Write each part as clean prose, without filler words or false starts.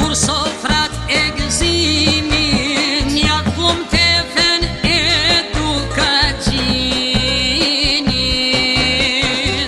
kur sofrat e gëzimin, ja plum të fen e duka gjinin.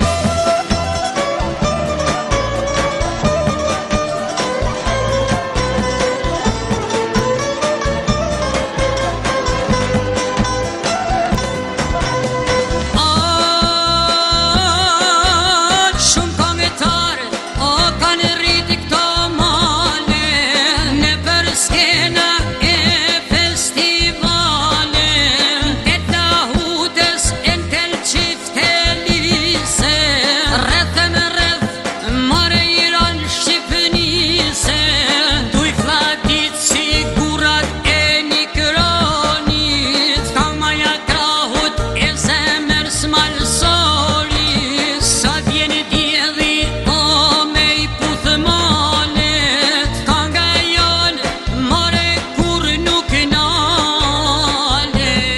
Shumë kongetarë, o kanë rriti këto male, në për skena e festivale, e të hutës e në tel qifte lise, rrethë me rreth, more Iran Shqipënise, duj flatit si gurat e një kronit, ka maja krahut e zemër s'malsorit, sa vjeni djedhi o me i puthë malet, ka nga jonë more kur nuk nalet.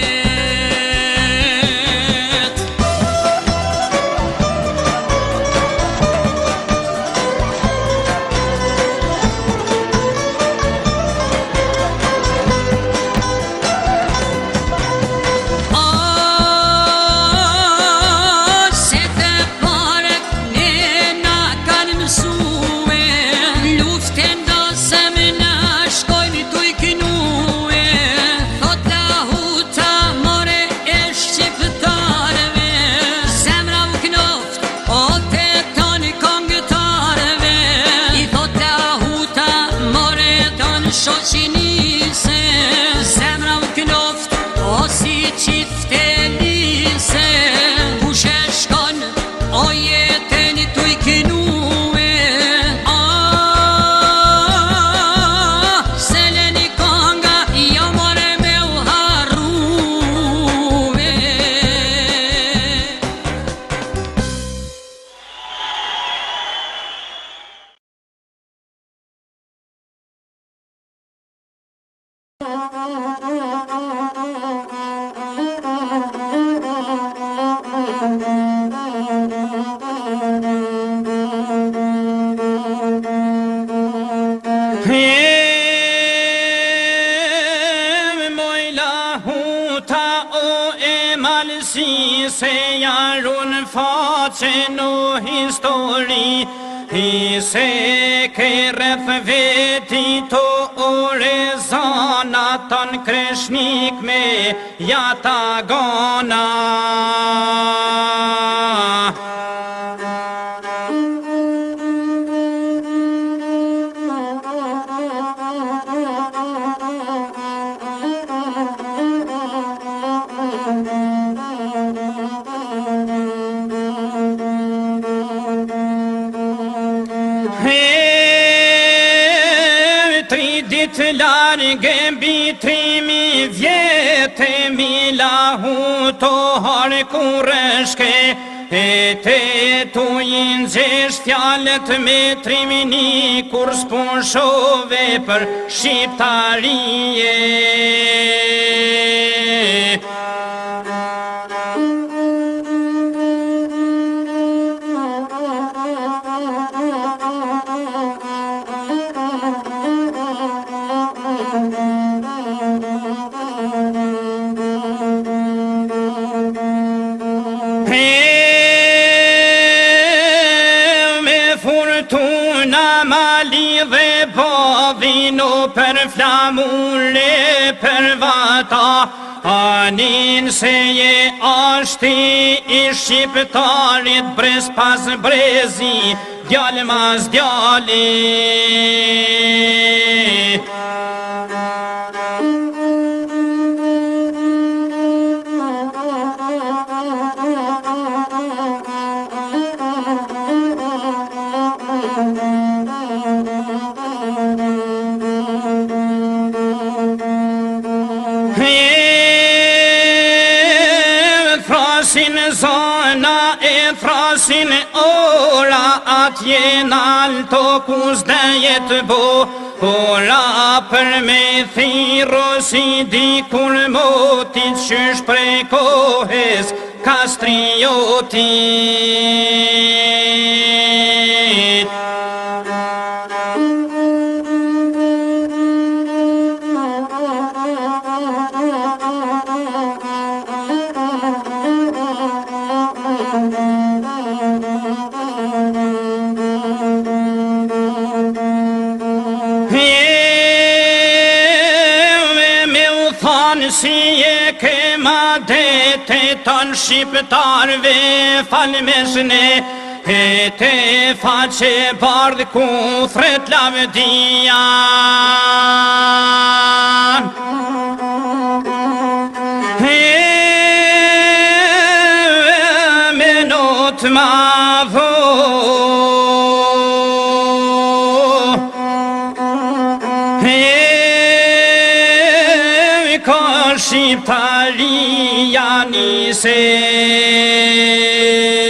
Se të parët ne na kanë mësue, luftën dosëm na shkojnë t'u i kënue, thot lahuta more e shqiptarve, zemra u knoft o të tonë kongëtarve, i thot lahuta more tonë shoqinise, zemra u knoft o si qifte lise, kush e shkon o jetën t'u i kënue, seleni konga jo more me u harruve. Mojla huta o e malsi se jarun faqen o histori, i se ke rreth veti to ore zana ton kreshnik me jata gona. Tri ditë largë mbitrimi vjetë, mila huto harë kureshke, e te tu inxesh fjallet me trimini kur s'punshove për shqiptarije. Me fortuna mali dhe bavino për flamure për vata, anin se je ashti i shqiptarit brez pas brezi, djal mas djali. Thrasin zona e thrasin ora, atje n'alto kus dejet bo, ora për me thiro si dikur motit qysh prej kohes kastriotit. Me u thanë si e ke ma dete tanë shqiptarve falmeshne e te faqe bardh ku thret lavdian me not ma vo Shqiptaria nise